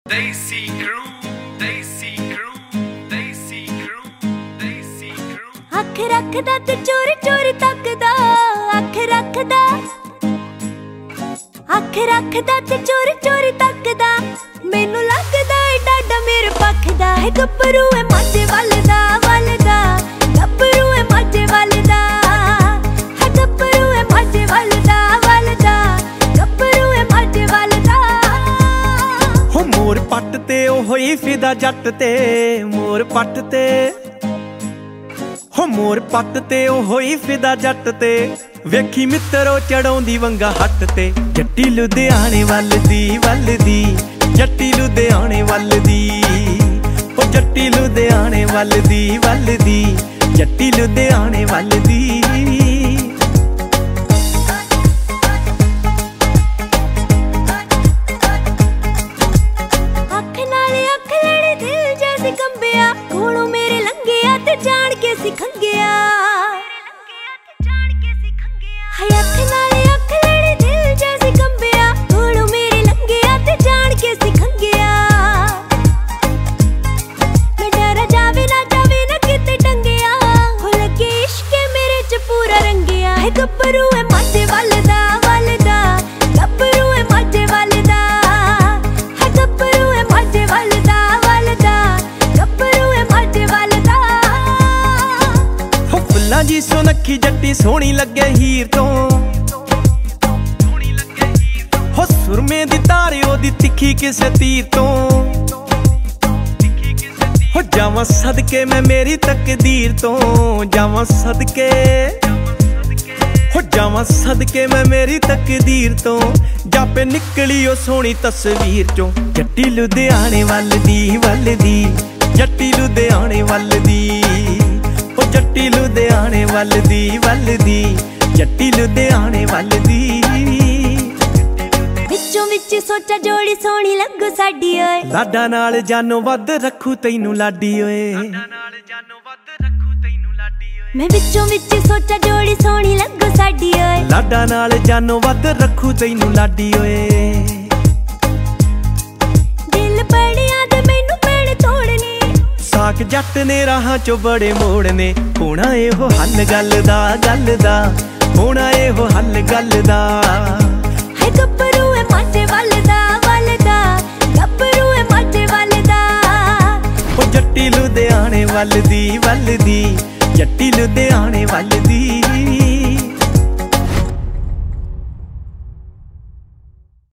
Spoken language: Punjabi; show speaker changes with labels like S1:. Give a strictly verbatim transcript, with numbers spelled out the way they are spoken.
S1: Desi crew, Desi crew, Desi crew, Desi crew.
S2: ਅੱਖ ਰੱਖਦਾ ਤੇ ਚੋਰੀ ਚੋਰੀ ਤੱਕਦਾ, ਅੱਖ ਰੱਖਦਾ ਅੱਖ ਰੱਖਦਾ ਤੇ ਚੋਰੀ ਚੋਰੀ ਤੱਕਦਾ। ਮੈਨੂੰ ਲੱਗਦਾ ਏ ਡਾਡਾ ਮੇਰੇ ਪੱਖ ਦਾ ਹੈ। ਗੱਭਰੂ ਏ ਮਾਝੇ ਵੱਲ ਦਾ ਵੱਲ ਦਾ, ਗੱਭਰੂ ਏ ਮਾਝੇ ਵੱਲ ਦਾ ਹੈ। ਗੱਭਰੂ ਏ ਮਾਝੇ ਵੱਲ ਦਾ ਵੱਲ ਦਾ, ਗੱਭਰੂ ਏ ਮਾਝੇ ਵੱਲ ਦਾ।
S3: ਹੋ ਮੋਰ ਪੱਟ ਤੇ ਉਹ ਹੋਈ ਫਿਦਾ ਜੱਟ ਤੇ, ਮੋਰ ਪੱਟ ਤੇ ਹੋ ਮੋਰ ਪੱਟ ਤੇ ਉਹ ਹੋਈ ਫਿਦਾ ਜੱਟ ਤੇ। ਵੇਖੀ ਮਿੱਤਰੋ ਚੜਾਉਂਦੀ ਵੰਗਾ ਹੱਟ ਤੇ। ਜੱਟੀ ਲੁਧਿਆਣੇ ਵੱਲ ਦੀ ਵੱਲ ਦੀ, ਜੱਟੀ ਲੁਧਿਆਣੇ ਵੱਲ ਦੀ। ਉਹ ਜੱਟੀ ਲੁਧਿਆਣੇ ਵੱਲ ਦੀ ਵੱਲ ਦੀ, ਜੱਟੀ ਲੁਧਿਆਣੇ ਵੱਲ ਦੀ।
S2: ਅੱਖ ਨਾਲ ਅੱਖ ਲੜੀ ਦਿਲ ਜੈਸੇ ਕੰਬਿਆ, ਕੋਲੋਂ ਮੇਰੇ ਲੰਘਿਆ ਤੇ ਜਾਣ ਕੇ ਸੀ ਖੰਗਿਆ। ਹਾਏ ਅੱਖ ਨਾਲ ਅੱਖ ਲੜੀ ਦਿਲ ਜੈਸੇ ਕੰਬਿਆ, ਕੋਲੋਂ ਮੇਰੇ ਲੰਘਿਆ ਤੇ ਜਾਣ ਕੇ ਸੀ ਖੰਗਿਆ। ਮੈਂ ਡਰ ਜਾਵੇ ਨਾ ਜਾਵੇ ਨਾ ਕਿਤੇ ਟੰਗਿਆ, ਹੋ ਲੱਗੇ ਇਸ਼ਕ ਮੇਰੇ ਚ ਪੂਰਾ ਰੰਗਿਆ। ਹੈ ਗੱਭਰੂ ਏ ਮਾਝੇ ਵੱਲ ਦਾ ਵੱਲ ਦਾ, ਗੱਭਰੂ ਏ ਮਾਝੇ ਵੱਲ ਦਾ ਹੈ। ਗੱਭਰੂ ਏ ਮਾਝੇ ਵੱਲ ਦਾ ਵੱਲ ਦਾ, ਗੱਭਰੂ ਏ ਮਾਝੇ ਵੱਲ ਦਾ।
S3: ਹੋ ਫੁੱਲਾਂ ਜੀ ਸੁਨੱਖੀ ਜੱਟੀ ਸੋਹਣੀ ਲੱਗੇ ਹੀਰ ਤੋਂ। ਹੋ ਸੁਰਮੇ ਦੀ ਤਾਰ ਉਹਦੀ ਤਿੱਖੀ ਕਿਸੇ ਤੀਰ ਤੋਂ। ਹੋ ਜਾਵਾਂ ਸਦਕੇ ਮੈਂ ਮੇਰੀ ਤਕਦੀਰ ਤੋਂ, ਜਾਵਾਂ ਸਦਕੇ ਹੋ ਜਾਵਾਂ ਸਦਕੇ ਮੈਂ ਮੇਰੀ ਤਕਦੀਰ ਤੋਂ। ਜਾਪੇ ਨਿਕਲੀ ਉਹ ਸੋਹਣੀ ਤਸਵੀਰ ਚੋਂ। ਜੱਟੀ ਲੁਧਿਆਣੇ ਵੱਲ ਦੀ ਵੱਲ ਦੀ, ਜੱਟੀ ਲੁਧਿਆਣੇ ਵੱਲ ਦੀ। ਉਹ ਜੱਟੀ ਲੁਧਿਆਣੇ ਵੱਲ ਦੀ ਵੱਲ ਦੀ, ਜੱਟੀ ਲੁਧਿਆਣੇ ਵੱਲ ਦੀ।
S2: ਵਿੱਚੋਂ ਵਿੱਚ ਸੋਚਾ ਜੋੜੀ ਸੋਹਣੀ ਲੱਗੂ ਸਾਡੀ ਓਏ।
S3: ਲਾਡਾ ਨਾਲ ਜਾਨੋਂ ਵੱਧ ਰੱਖੂ ਤੈਨੂੰ ਲਾਡੀ ਓਏ।
S2: ਮੈਂ ਵਿੱਚੋਂ ਵਿੱਚ ਸੋਚਾ ਜੋੜੀ ਸੋਹਣੀ ਲੱਗੂ ਸਾਡੀ ਓਏ।
S3: ਲਾਡਾ ਨਾਲ ਜਾਨੋਂ ਵੱਧ ਰੱਖੂ ਤੈਨੂੰ ਲਾਡੀ ਓਏ।
S2: ਦਿਲ ਬੜਿਆਂ ਦੇ ਮੈਨੂੰ ਪੈਣੇ ਤੋੜਨੇ,
S3: ਸਾਕ ਜੱਟ ਨੇ ਰਾਹਾਂ ਚੋਂ ਬੜੇ ਮੋੜਨੇ। ਹੋਣਾ ਇਹੋ ਹੱਲ ਗੱਲ ਦਾ ਗੱਲ ਦਾ, ਹੋਣਾ ਇਹੋ ਹੱਲ ਗੱਲ ਦਾ।
S2: ਹੈ ਗੱਭਰੂ ਏ ਮਾਝੇ ਵੱਲ ਦਾ ਵੱਲ ਦਾ, ਗੱਭਰੂ ਏ ਮਾਝੇ ਵੱਲ ਦਾ।
S3: ਉਹ ਜੱਟੀ ਲੁਧਿਆਣੇ ਵੱਲ ਦੀ ਵੱਲ ਦੀ, ਜੱਟੀ ਲੁਧਿਆਣੇ ਵੱਲ